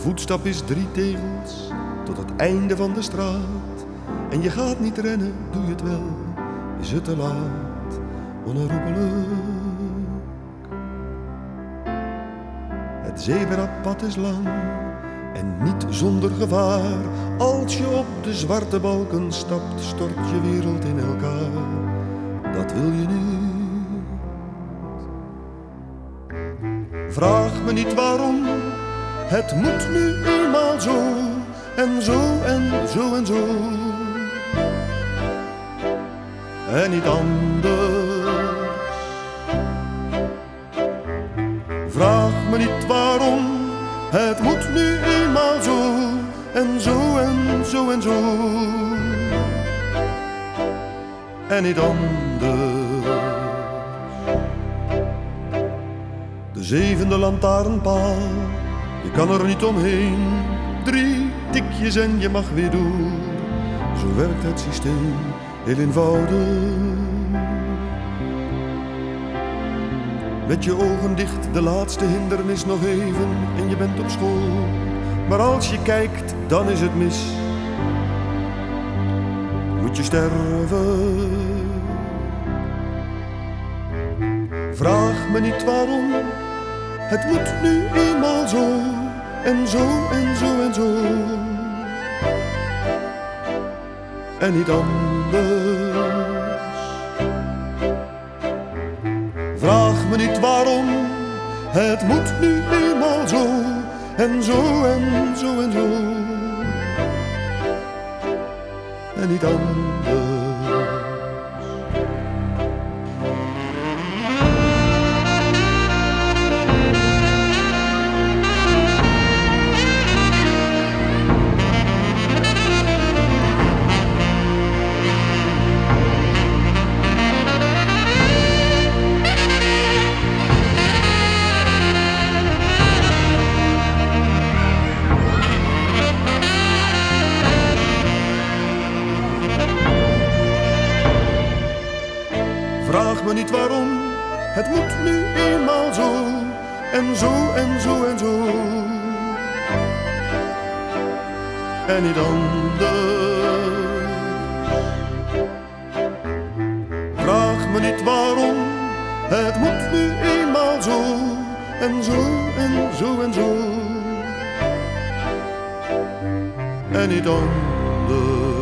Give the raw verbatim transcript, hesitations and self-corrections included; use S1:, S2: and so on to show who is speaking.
S1: voetstap is drie tegels tot het einde van de straat. En je gaat niet rennen, doe je het wel, is het te laat, onherroepelijk. Het zebrapad is lang en niet zonder gevaar. Als je op de zwarte balken stapt, stort je wereld in elkaar. Dat wil je niet. Vraag me niet waarom, het moet nu eenmaal zo. En zo en zo en zo. En niet anders. Vraag me niet waarom, het moet nu eenmaal zo. En zo en zo en zo. En niet anders. De zevende lantaarnpaal, je kan er niet omheen. Drie tikjes en je mag weer door. Zo werkt het systeem, heel eenvoudig. Met je ogen dicht, de laatste hindernis nog even en je bent op school. Maar als je kijkt, dan is het mis. Moet je sterven. Vraag me niet waarom, het moet nu eenmaal zo. En zo en zo en zo. En niet anders. Vraag me niet waarom, het moet nu eenmaal zo. En zo en zo en zo. En niet anders. Vraag me niet waarom, het moet nu eenmaal zo. En zo en zo en zo. En niet anders. Vraag me niet waarom, het moet nu eenmaal zo. En zo en zo en zo. En niet anders.